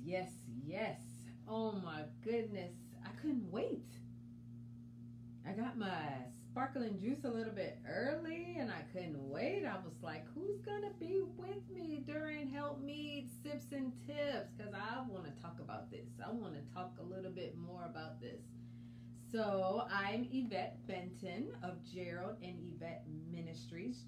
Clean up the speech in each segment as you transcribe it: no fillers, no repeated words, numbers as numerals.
Yes, yes. Oh my goodness. I couldn't wait. I got my sparkling juice a little bit early and I couldn't wait. I was like, who's going to be with me during Help Me Sips and Tips? Because I want to talk about this. I want to talk a little bit more about this. So I'm Yvette Benton of Gerald and Yvette Ministries.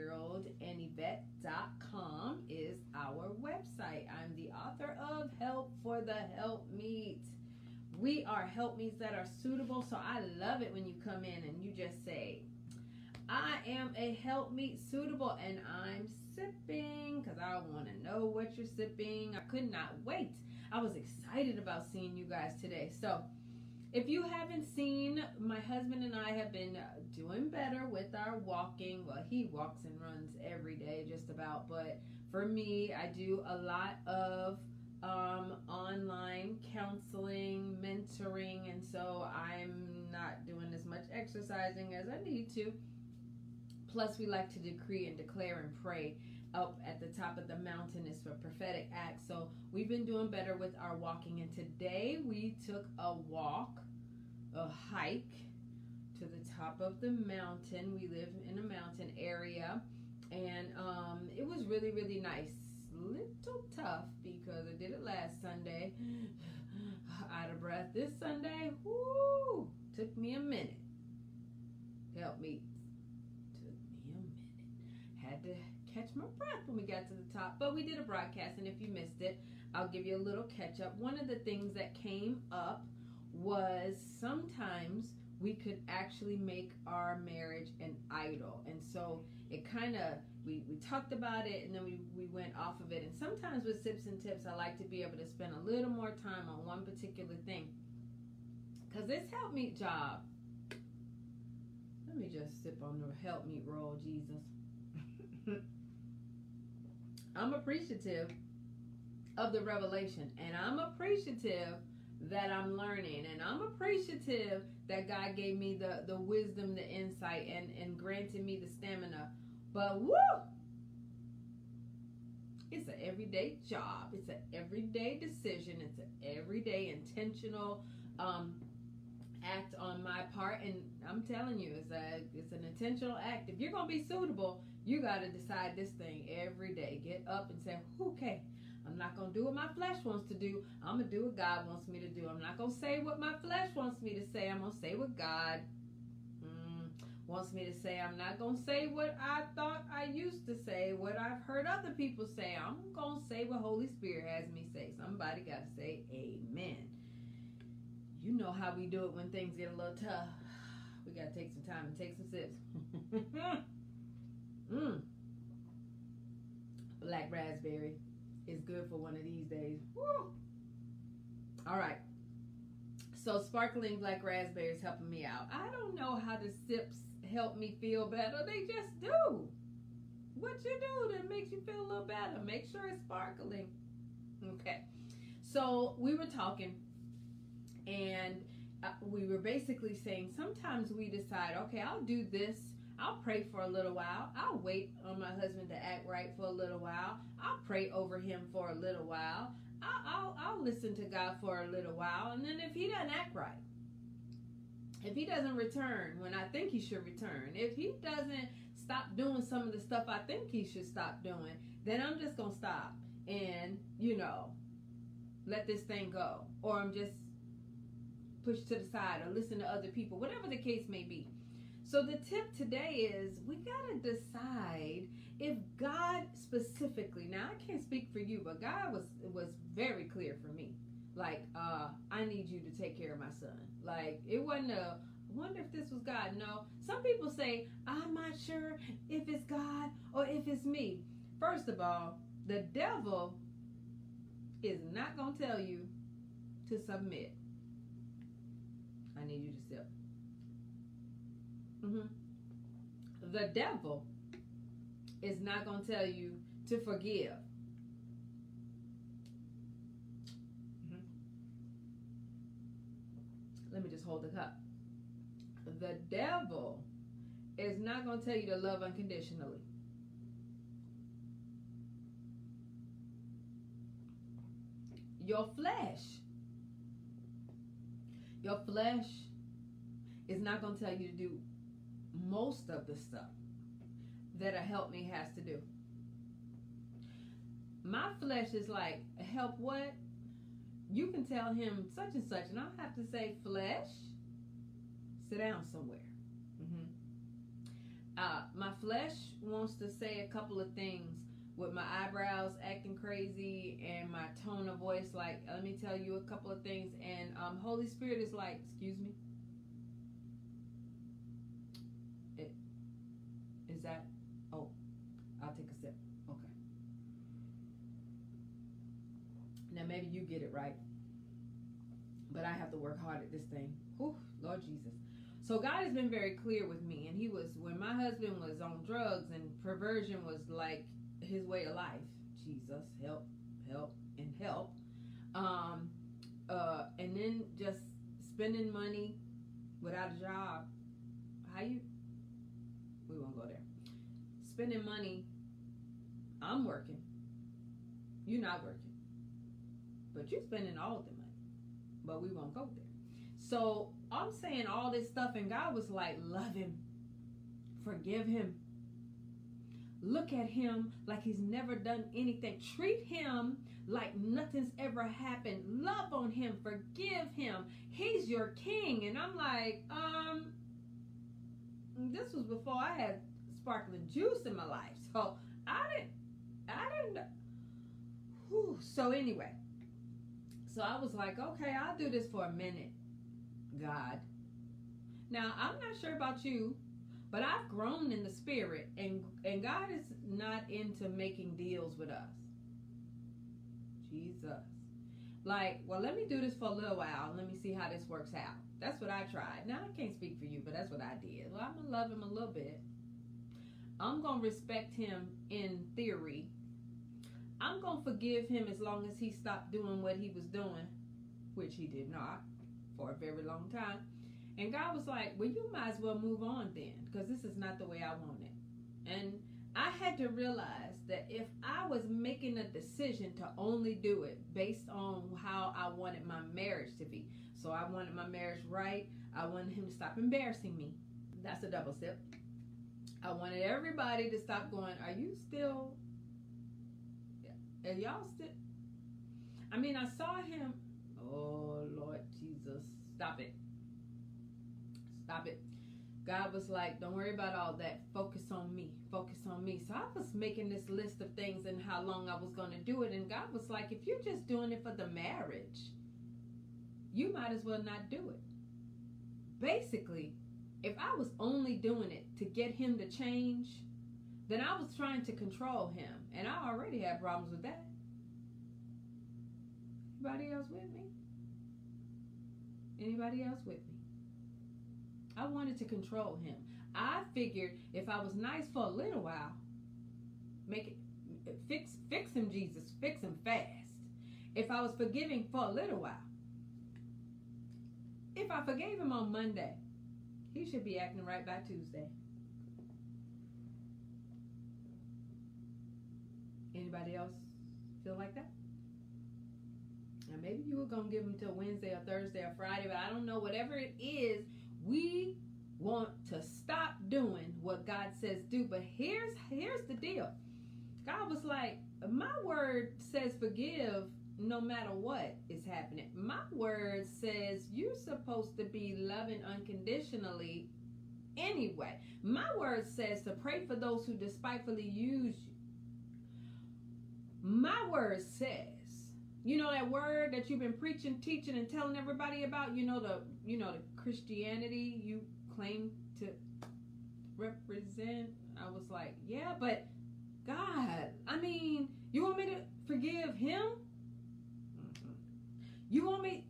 GeraldandYvette.com is our website. I'm the author of Help for the Helpmeet. We are helpmeets that are suitable. So I love it when you come in and you just say, I am a helpmeet suitable and I'm sipping, because I want to know what you're sipping. I could not wait. I was excited about seeing you guys today. So if you haven't seen, my husband and I have been doing better with our walking. Well, he walks and runs every day just about, but for me, I do a lot of online counseling, mentoring, and so I'm not doing as much exercising as I need to. Plus, we like to decree and declare and pray up at the top of the mountain is for prophetic acts. So we've been doing better with our walking, and today we took a walk, a hike to the top of the mountain. We live in a mountain area, and it was really, really nice. Little tough because I did it last Sunday. Out of breath this Sunday. Woo! Took me a minute. Help me. Took me a minute. Had to catch my breath when we got to the top, but we did a broadcast, and if you missed it, I'll give you a little catch up. One of the things that came up was sometimes we could actually make our marriage an idol, and so it kind of we talked about it, and then we went off of it. And sometimes with Sips and Tips, I like to be able to spend a little more time on one particular thing, because this helpmeet job, let me just sip on the helpmeet roll, Jesus. I'm appreciative of the revelation, and I'm appreciative that I'm learning, and I'm appreciative that God gave me the wisdom, the insight, and granted me the stamina. But woo! It's an everyday job. It's an everyday decision. It's an everyday intentional act on my part, and I'm telling you, it's an intentional act. If you're gonna be suitable, you got to decide this thing every day. Get up and say, okay, I'm not going to do what my flesh wants to do. I'm going to do what God wants me to do. I'm not going to say what my flesh wants me to say. I'm going to say what God wants me to say. I'm not going to say what I thought I used to say, what I've heard other people say. I'm going to say what Holy Spirit has me say. Somebody got to say amen. You know how we do it when things get a little tough. We got to take some time and take some sips. Black raspberry is good for one of these days. Woo! All right. So sparkling black raspberry is helping me out. I don't know how the sips help me feel better. They just do. What you do that makes you feel a little better. Make sure it's sparkling. Okay. So we were talking, and we were basically saying sometimes we decide, okay, I'll do this. I'll pray for a little while. I'll wait on my husband to act right for a little while. I'll pray over him for a little while. I'll listen to God for a little while. And then if he doesn't act right, if he doesn't return when I think he should return, if he doesn't stop doing some of the stuff I think he should stop doing, then I'm just going to stop and, let this thing go. Or I'm just pushed to the side or listen to other people, whatever the case may be. So the tip today is we got to decide if God specifically, now I can't speak for you, but God was very clear for me. Like, I need you to take care of my son. Like, it wasn't I wonder if this was God. No, some people say, I'm not sure if it's God or if it's me. First of all, the devil is not going to tell you to submit. I need you to sip. The devil is not going to tell you to forgive. Let me just hold the cup. The devil is not going to tell you to love unconditionally. your flesh. Your flesh is not going to tell you to do most of the stuff that a help me has to do. My flesh is like, help what? You can tell him such and such, and I'll have to say, flesh, sit down somewhere. My flesh wants to say a couple of things with my eyebrows acting crazy and my tone of voice like, let me tell you a couple of things. And Holy Spirit is like, excuse me? Is that? Oh, I'll take a sip. Okay. Now maybe you get it right, but I have to work hard at this thing. Whew, Lord Jesus. So God has been very clear with me, and he was, when my husband was on drugs and perversion was like his way of life. Jesus, help, and help. And then just spending money without a job. We won't go there. Spending money. I'm working. You're not working. But you're spending all of the money. But we won't go there. So I'm saying all this stuff, and God was like, love him. Forgive him. Look at him like he's never done anything. Treat him like nothing's ever happened. Love on him. Forgive him. He's your king. And I'm like, this was before I had sparkling juice in my life. So I didn't. Whew. So anyway, so I was like, okay, I'll do this for a minute, God. Now, I'm not sure about you, but I've grown in the spirit, and God is not into making deals with us. Jesus. Like, well, let me do this for a little while, and let me see how this works out. That's what I tried. Now, I can't speak for you, but that's what I did. Well, I'm going to love him a little bit. I'm going to respect him in theory. I'm going to forgive him as long as he stopped doing what he was doing, which he did not for a very long time. And God was like, well, you might as well move on then, because this is not the way I want it. And I had to realize that if I was making a decision to only do it based on how I wanted my marriage to be, so I wanted my marriage right, I wanted him to stop embarrassing me. That's a double sip. I wanted everybody to stop going, are you still, are y'all still? I mean, I saw him, oh Lord Jesus, stop it. Stop it. God was like, don't worry about all that. Focus on me. Focus on me. So I was making this list of things and how long I was going to do it. And God was like, if you're just doing it for the marriage, you might as well not do it. Basically, if I was only doing it to get him to change, then I was trying to control him. And I already had problems with that. Anybody else with me? Anybody else with me? I wanted to control him. I figured if I was nice for a little while, make it, fix him, Jesus, fix him fast. If I was forgiving for a little while, if I forgave him on Monday, he should be acting right by Tuesday. Anybody else feel like that? Now maybe you were going to give him till Wednesday or Thursday or Friday, but I don't know. Whatever it is, we want to stop doing what God says do. But here's the deal. God was like, my word says forgive no matter what is happening. My word says you're supposed to be loving unconditionally anyway. My word says to pray for those who despitefully use you. My word says, you know that word that you've been preaching, teaching, and telling everybody about, the Christianity you claim to represent. I was like, yeah, but God, I mean, you want me to forgive him? Mm-hmm. You want me?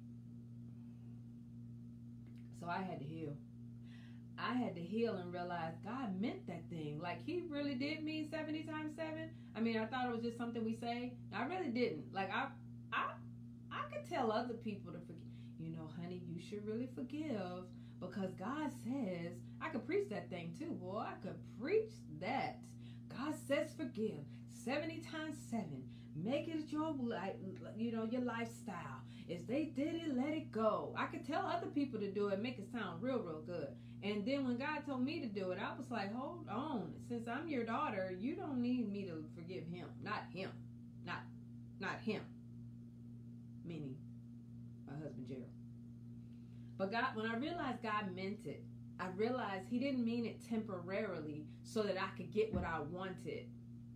So I had to heal. I had to heal and realize God meant that thing. Like, he really did mean 70 times 7. I mean, I thought it was just something we say. I really didn't. Like, I could tell other people to forgive. Honey, you should really forgive because God says, I could preach that thing too, boy. I could preach that. God says forgive 70 times 7. Make it your your lifestyle. If they did it, let it go. I could tell other people to do it, make it sound real, real good. And then when God told me to do it, I was like, hold on. Since I'm your daughter, you don't need me to forgive him. Not him. Not him. Meaning my husband, Gerald. But God, when I realized God meant it, I realized he didn't mean it temporarily so that I could get what I wanted.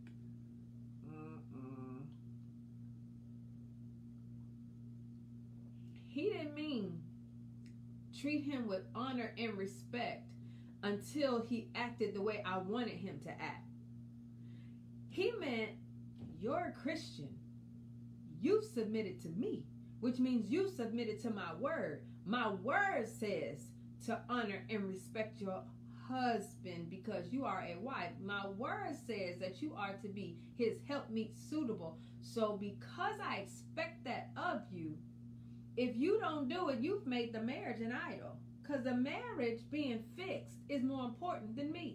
He didn't mean treat him with honor and respect until he acted the way I wanted him to act. He meant, you're a Christian. You've submitted to me, which means you've submitted to my word. My word says to honor and respect your husband because you are a wife. My word says that you are to be his helpmeet suitable. So because I expect that of you, if you don't do it, you've made the marriage an idol. Because the marriage being fixed is more important than me.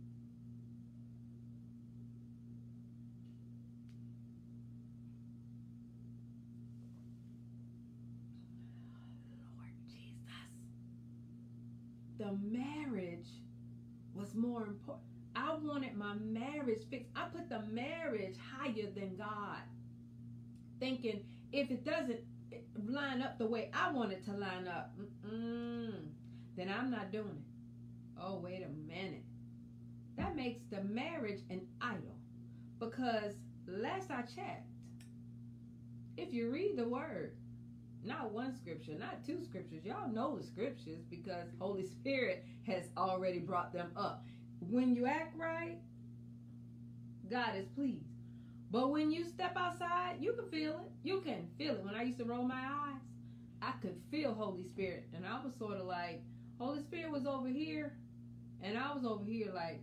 Lord Jesus. The marriage was more important. I wanted my marriage fixed. I put the marriage higher than God. Thinking if it doesn't line up the way I want it to line up, then I'm not doing it. Oh, wait a minute. That makes the marriage an idol. Because last I checked, if you read the word, not one scripture, not two scriptures, y'all know the scriptures because Holy Spirit has already brought them up. When you act right, God is pleased. But when you step outside, you can feel it. You can feel it. When I used to roll my eyes, I could feel Holy Spirit. And I was sort of like, Holy Spirit was over here. And I was over here like,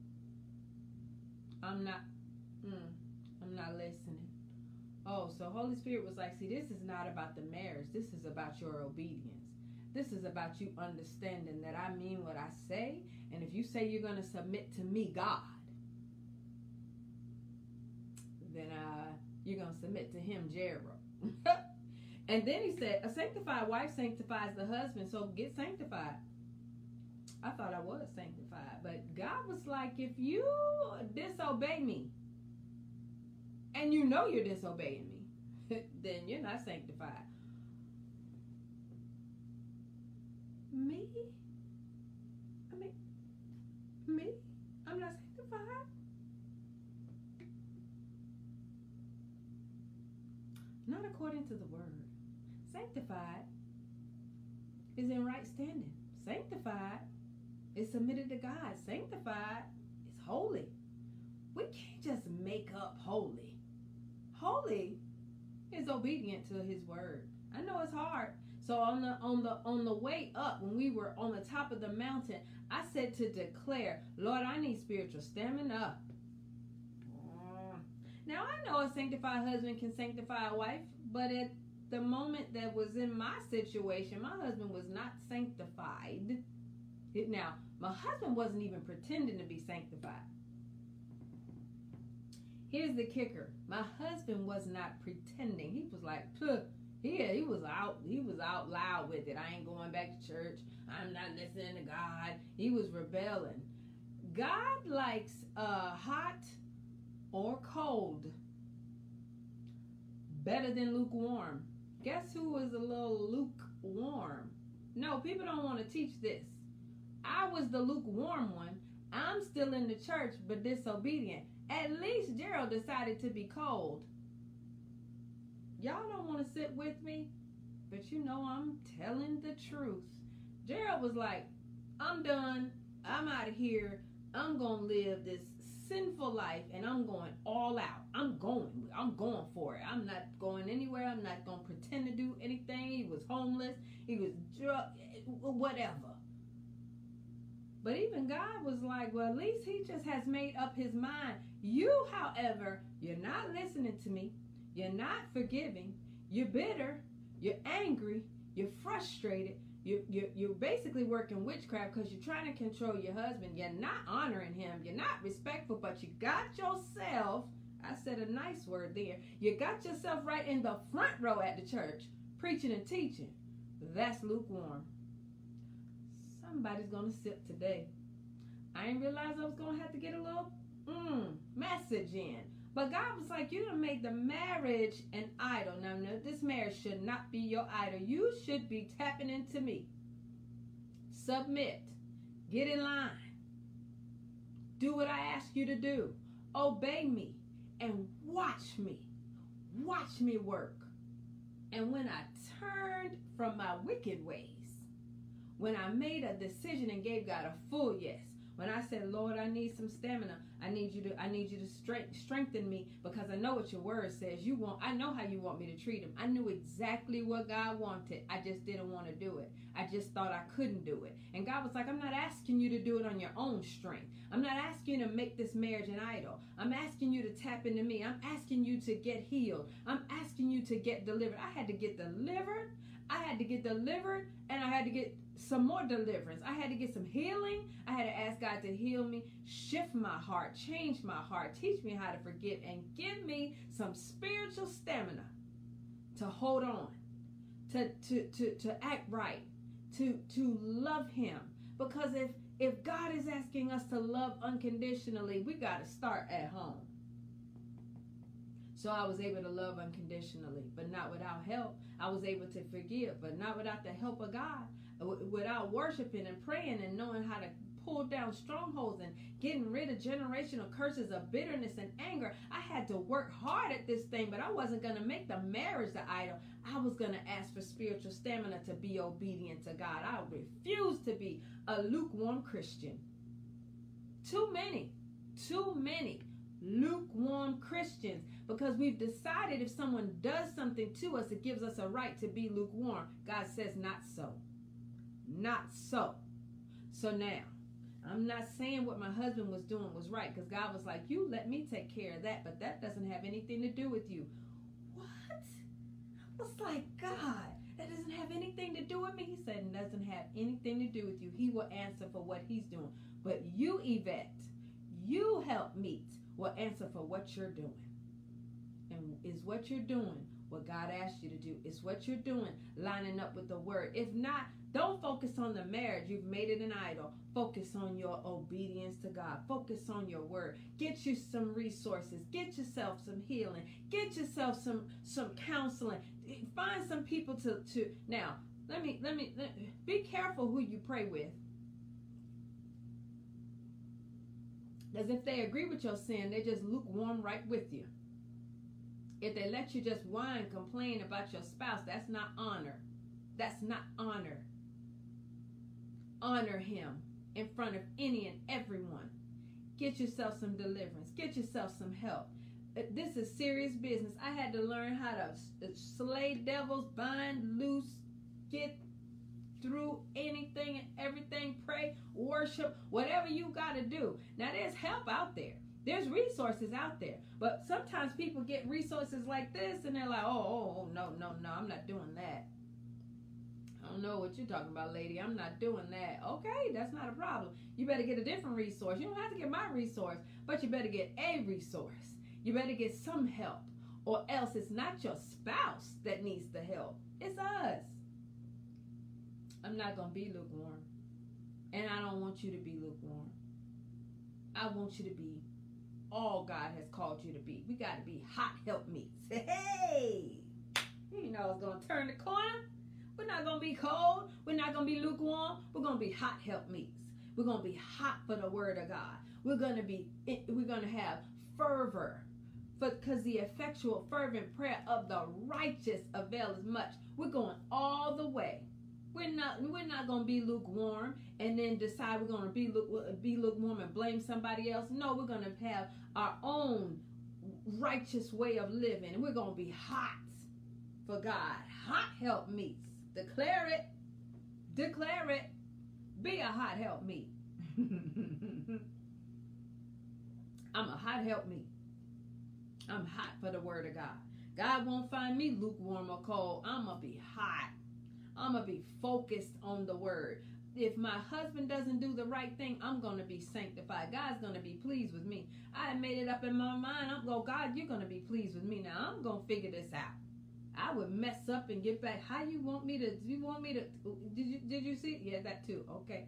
I'm not listening. Oh, so Holy Spirit was like, see, this is not about the marriage. This is about your obedience. This is about you understanding that I mean what I say. And if you say you're going to submit to me, God, then you're going to submit to him, Gerald. And then he said, a sanctified wife sanctifies the husband, so get sanctified. I thought I was sanctified, but God was like, if you disobey me, and you know you're disobeying me, then you're not sanctified. Me? I'm not sanctified? Not according to the word. Sanctified is in right standing. Sanctified is submitted to God. Sanctified is holy. We can't just make up holy. Holy is obedient to his word. I know it's hard. So on the way up, when we were on the top of the mountain, I said to declare, Lord, I need spiritual stamina. Now I know a sanctified husband can sanctify a wife, but at the moment that was in my situation, my husband was not sanctified. Now, my husband wasn't even pretending to be sanctified. Here's the kicker. My husband was not pretending. He was like, he was out loud with it. I ain't going back to church. I'm not listening to God. He was rebelling. God likes hot or cold better than lukewarm. Guess who was a little lukewarm? No, people don't want to teach this. I was the lukewarm one. I'm still in the church, but disobedient. At least Gerald decided to be cold. Y'all don't want to sit with me, but you know I'm telling the truth. Gerald was like, I'm done. I'm out of here. I'm going to live this sinful life, and I'm going all out. I'm going for it. I'm not going anywhere. I'm not going to pretend to do anything. He was homeless. He was drunk, whatever. But even God was like, well, at least he just has made up his mind. You, however, you're not listening to me. You're not forgiving. You're bitter. You're angry. You're frustrated. You're basically working witchcraft because you're trying to control your husband. You're not honoring him. You're not respectful, but you got yourself I said a nice word there. You got yourself right in the front row at the church, preaching and teaching. That's lukewarm. Somebody's going to sip today. I didn't realize I was going to have to get a little message in. But God was like, you done made the marriage an idol. Now, no, this marriage should not be your idol. You should be tapping into me. Submit. Get in line. Do what I ask you to do. Obey me. And watch me. Watch me work. And when I turned from my wicked ways, when I made a decision and gave God a full yes, when I said, Lord, I need some stamina. I need you to strengthen me, because I know what your word says. I know how you want me to treat him. I knew exactly what God wanted. I just didn't want to do it. I just thought I couldn't do it. And God was like, I'm not asking you to do it on your own strength. I'm not asking you to make this marriage an idol. I'm asking you to tap into me. I'm asking you to get healed. I'm asking you to get delivered. I had to get delivered. And I had to get some more deliverance. I had to get some healing. I had to ask God to heal me, shift my heart, change my heart, teach me how to forgive, and give me some spiritual stamina to hold on, to act right, to love him. Because if God is asking us to love unconditionally, we got to start at home. So I was able to love unconditionally, but not without help. I was able to forgive, but not without the help of God. Without worshiping and praying and knowing how to pull down strongholds and getting rid of generational curses of bitterness and anger. I had to work hard at this thing, but I wasn't going to make the marriage the idol. I was going to ask for spiritual stamina to be obedient to God. I refused to be a lukewarm Christian. Too many lukewarm Christians, because we've decided if someone does something to us, it gives us a right to be lukewarm. God says not so. Not so. So now, I'm not saying what my husband was doing was right, because God was like, you let me take care of that, but that doesn't have anything to do with you. What? I was like, God, that doesn't have anything to do with me. He said, it doesn't have anything to do with you. He will answer for what he's doing. But you, Yvette, you help meet, will answer for what you're doing. And is what you're doing what God asked you to do? Is what you're doing lining up with the word? If not, don't focus on the marriage. You've made it an idol. Focus on your obedience to God. Focus on your word. Get you some resources. Get yourself some healing. Get yourself some counseling. Find some people to now. Let me be careful who you pray with. Because if they agree with your sin, they just lukewarm right with you. If they let you just whine, complain about your spouse, that's not honor. That's not honor. Honor him in front of any and everyone. Get yourself some deliverance. Get yourself some help. This is serious business. I had to learn how to slay devils, bind, loose, get through anything and everything, pray, worship, whatever you got to do. Now, there's help out there. There's resources out there. But sometimes people get resources like this and they're like, no, I'm not doing that. I don't know what you're talking about, lady. I'm not doing that. Okay, that's not a problem. You better get a different resource. You don't have to get my resource, but you better get a resource. You better get some help, or else it's not your spouse that needs the help. It's us. I'm not going to be lukewarm. And I don't want you to be lukewarm. I want you to be all God has called you to be. We got to be hot helpmeets. Hey! You know it's going to turn the corner. We're not going to be cold. We're not going to be lukewarm. We're going to be hot helpmeets. We're going to be hot for the word of God. We're going to have fervor. Because the effectual fervent prayer of the righteous availeth much. We're going all the way. We're not going to be lukewarm and then decide we're going to be lukewarm and blame somebody else. No, we're going to have our own righteous way of living. And we're going to be hot for God. Hot helpmeets. Declare it. Declare it. Be a hot helpmeet. I'm a hot helpmeet. I'm hot for the word of God. God won't find me lukewarm or cold. I'm going to be hot. I'm going to be focused on the word. if my husband doesn't do the right thing, I'm going to be sanctified. God's going to be pleased with me. I made it up in my mind. I'm going, God, you're going to be pleased with me. Now I'm going to figure this out. I would mess up and get back. How you want me to, did you see? Yeah, that too. Okay.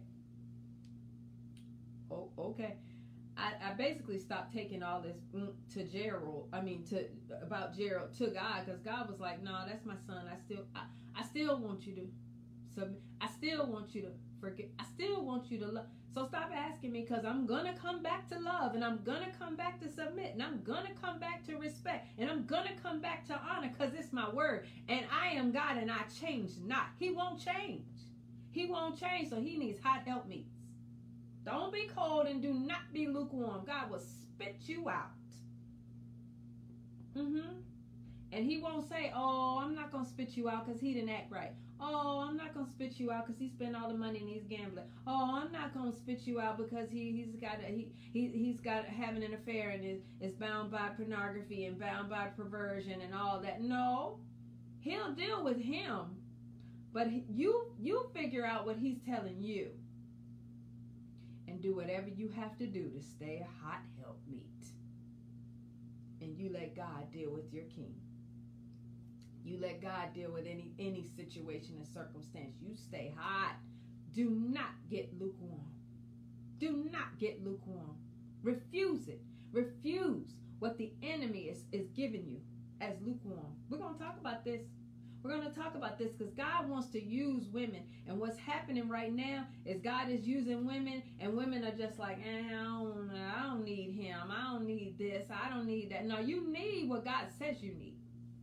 Oh, okay. I basically stopped taking all this to Gerald. About Gerald to God, because God was like, no, that's my son. I still want you to submit. I still want you to forget. I still want you to love. So stop asking me, because I'm going to come back to love, and I'm going to come back to submit, and I'm going to come back to respect, and I'm going to come back to honor, because it's my word. And I am God, and I change not. He won't change. He won't change, so he needs hot helpmeets. Don't be cold and do not be lukewarm. God will spit you out. And he won't say, oh, I'm not going to spit you out because he didn't act right. Oh, I'm not going to spit you out because he spent all the money and he's gambling. Oh, I'm not going to spit you out because he's got having an affair and is bound by pornography and bound by perversion and all that. No, he'll deal with him. But you figure out what he's telling you. And do whatever you have to do to stay a hot helpmeet. And you let God deal with your king. You let God deal with any situation and circumstance. You stay hot. Do not get lukewarm. Do not get lukewarm. Refuse it. Refuse what the enemy is giving you as lukewarm. We're going to talk about this. We're going to talk about this because God wants to use women. And what's happening right now is God is using women, and women are just like, I don't need him. I don't need this. I don't need that. No, you need what God says you need.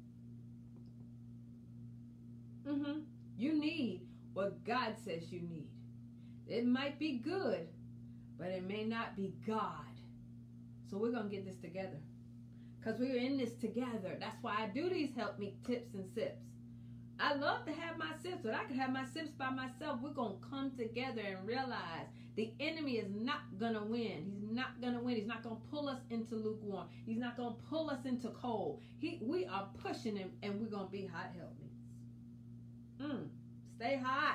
You need what God says you need. It might be good, but it may not be God. So we're going to get this together because we're in this together. That's why I do these help me tips and sips. I love to have my sips, but I could have my sips by myself. We're going to come together and realize the enemy is not going to win. He's not going to win. He's not going to pull us into lukewarm. He's not going to pull us into cold. We are pushing him, and we're going to be hot helpmeets. Stay hot.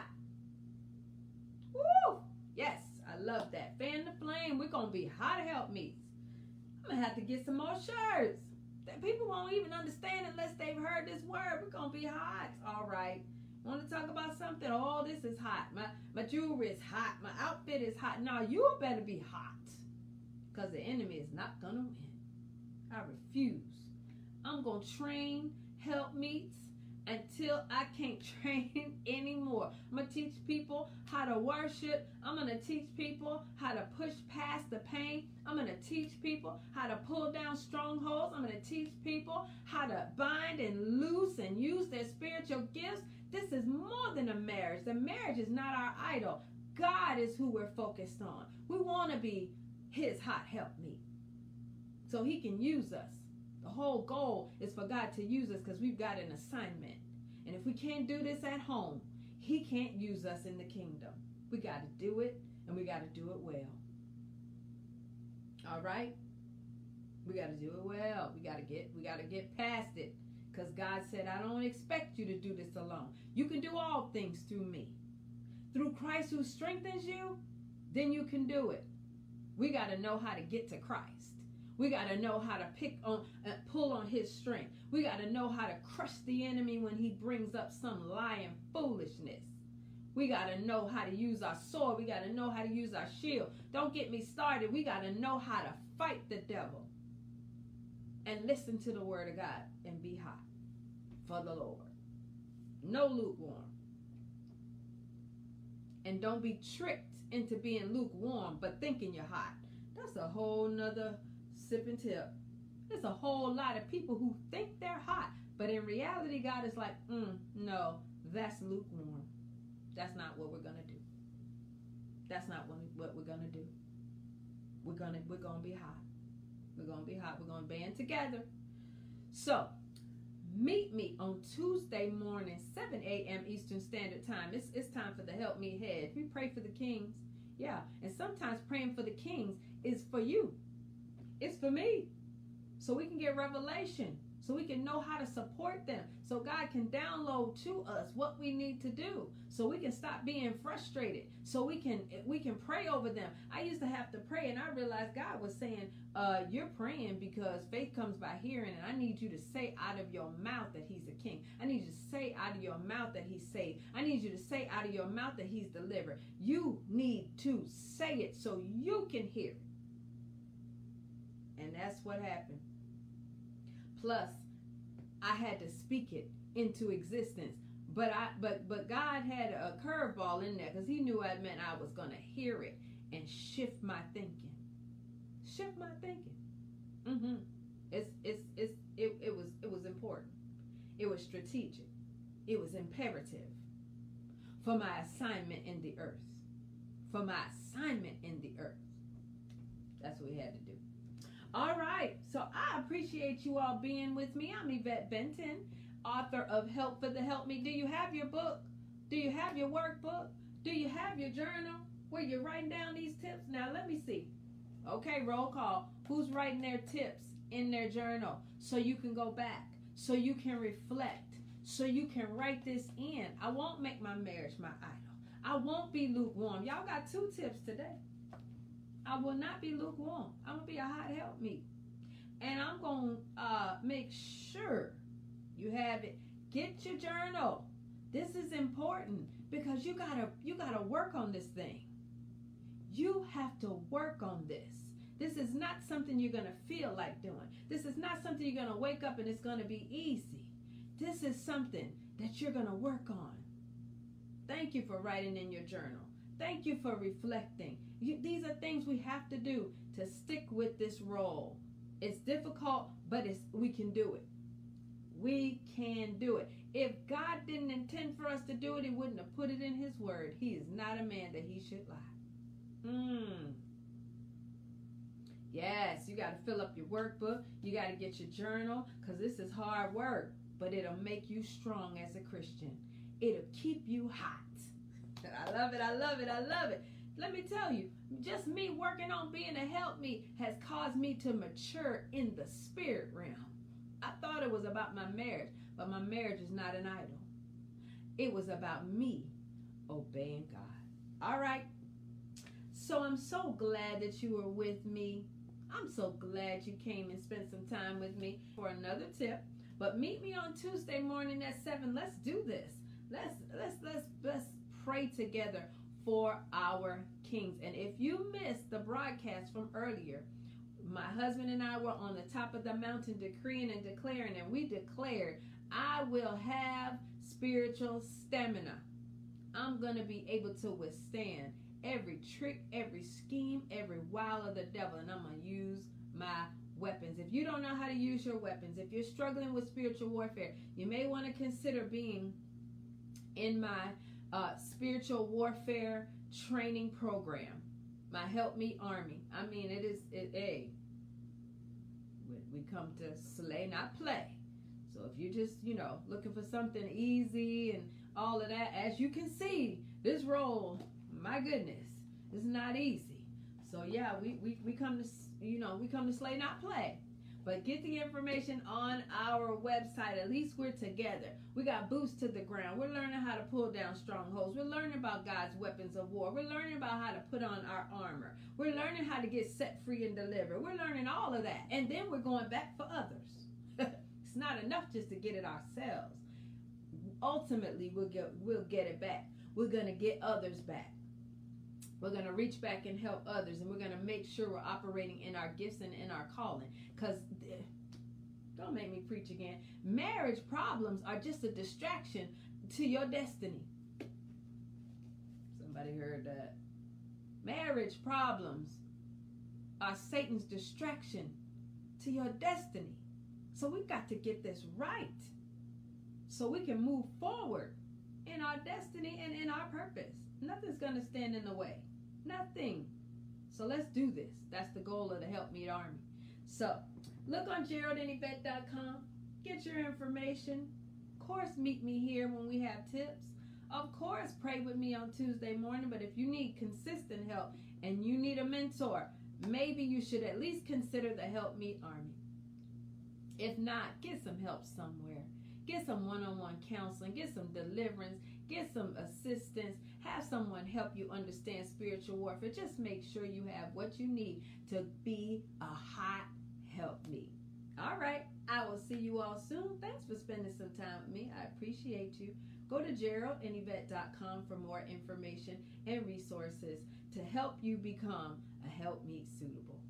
Woo! Yes, I love that. Fan the flame. We're going to be hot helpmeets. I'm going to have to get some more shirts. People won't even understand unless they've heard this word. We're going to be hot. All right. Want to talk about something? Oh, this is hot. My jewelry is hot. My outfit is hot. No, you better be hot. Because the enemy is not going to win. I refuse. I'm going to train helpmeets until I can't train anymore. I'm going to teach people how to worship. I'm going to teach people how to push past the pain. I'm going to teach people how to pull down strongholds. I'm going to teach people how to bind and loose and use their spiritual gifts. This is more than a marriage. The marriage is not our idol. God is who we're focused on. We want to be his hot helpmeet so he can use us. The whole goal is for God to use us because we've got an assignment. And if we can't do this at home, he can't use us in the kingdom. We got to do it, and we got to do it well. All right? We got to do it well. We got to get past it because God said, I don't expect you to do this alone. You can do all things through me. Through Christ who strengthens you, then you can do it. We got to know how to get to Christ. We got to know how to pull on his strength. We got to know how to crush the enemy when he brings up some lying foolishness. We got to know how to use our sword. We got to know how to use our shield. Don't get me started. We got to know how to fight the devil and listen to the word of God and be hot for the Lord. No lukewarm. And don't be tricked into being lukewarm but thinking you're hot. That's a whole nother sip and tip. There's a whole lot of people who think they're hot, but in reality, God is like, no, that's lukewarm. That's not what we're gonna do. That's not what we're gonna do. We're gonna be hot. We're gonna be hot. We're gonna band together. So, meet me on Tuesday morning, 7 a.m. Eastern Standard Time. It's time for the Help Me Head. We pray for the kings. Yeah, and sometimes praying for the kings is for you. It's for me. So we can get revelation. so we can know how to support them, so God can download to us what we need to do, so we can stop being frustrated, so we can pray over them. I used to have to pray, and I realized God was saying, you're praying because faith comes by hearing, and I need you to say out of your mouth that he's a king. I need you to say out of your mouth that he's saved. I need you to say out of your mouth that he's delivered. You need to say it so you can hear it. And that's what happened. Plus, I had to speak it into existence. But God had a curveball in there, because he knew it meant I was going to hear it and shift my thinking. Shift my thinking. It was important. It was strategic. It was imperative for my assignment in the earth. For my assignment in the earth. That's what we had to do. All right, so I appreciate you all being with me. I'm Yvette Benton, author of Help for the Help Me. Do you have your book? Do you have your workbook? Do you have your journal where you're writing down these tips? Now, let me see. Okay, roll call. Who's writing their tips in their journal so you can go back, so you can reflect, so you can write this in? I won't make my marriage my idol. I won't be lukewarm. Y'all got 2 tips today. I will not be lukewarm. I'm going to be a hot helpmeet. And I'm going to make sure you have it. Get your journal. This is important because you gotta work on this thing. You have to work on this. This is not something you're going to feel like doing. This is not something you're going to wake up and it's going to be easy. This is something that you're going to work on. Thank you for writing in your journal. Thank you for reflecting. These are things we have to do to stick with this role. It's difficult, but we can do it. We can do it. If God didn't intend for us to do it, he wouldn't have put it in his word. He is not a man that he should lie. Yes, you got to fill up your workbook. You got to get your journal, because this is hard work, but it'll make you strong as a Christian. It'll keep you hot. I love it. I love it. I love it. Let me tell you, just me working on being a helpmeet has caused me to mature in the spirit realm. I thought it was about my marriage, but my marriage is not an idol. It was about me obeying God. All right. So I'm so glad that you were with me. I'm so glad you came and spent some time with me for another tip. But meet me on Tuesday morning at 7. Let's do this. Let's pray together for our kings. And if you missed the broadcast from earlier, my husband and I were on the top of the mountain decreeing and declaring, and we declared, I will have spiritual stamina. I'm going to be able to withstand every trick, every scheme, every wile of the devil, and I'm going to use my weapons. If you don't know how to use your weapons, if you're struggling with spiritual warfare, you may want to consider being in my spiritual warfare training program, my Help Me Army. I mean, we come to slay, not play. So if you're just, looking for something easy and all of that, as you can see, this role, my goodness, is not easy. So yeah, we come to, we come to slay, not play. But get the information on our website. At least we're together. We got boots to the ground. We're learning how to pull down strongholds. We're learning about God's weapons of war. We're learning about how to put on our armor. We're learning how to get set free and delivered. We're learning all of that. And then we're going back for others. It's not enough just to get it ourselves. Ultimately, we'll get it back. We're going to get others back. We're going to reach back and help others, and we're going to make sure we're operating in our gifts and in our calling. Because, don't make me preach again, marriage problems are just a distraction to your destiny. Somebody heard that. Marriage problems are Satan's distraction to your destiny. So we've got to get this right so we can move forward in our destiny and in our purpose. Nothing's going to stand in the way. Nothing. So let's do this. That's the goal of the Helpmeet Army. So look on GeraldandYvette.com. Get your information. Of course, meet me here when we have tips. Of course, pray with me on Tuesday morning. But if you need consistent help and you need a mentor, maybe you should at least consider the Helpmeet Army. If not, get some help somewhere. Get some one-on-one counseling, get some deliverance, get some assistance, have someone help you understand spiritual warfare. Just make sure you have what you need to be a hot helpmeet. All right, I will see you all soon. Thanks for spending some time with me. I appreciate you. Go to GeraldandYvette.com for more information and resources to help you become a helpmeet suitable.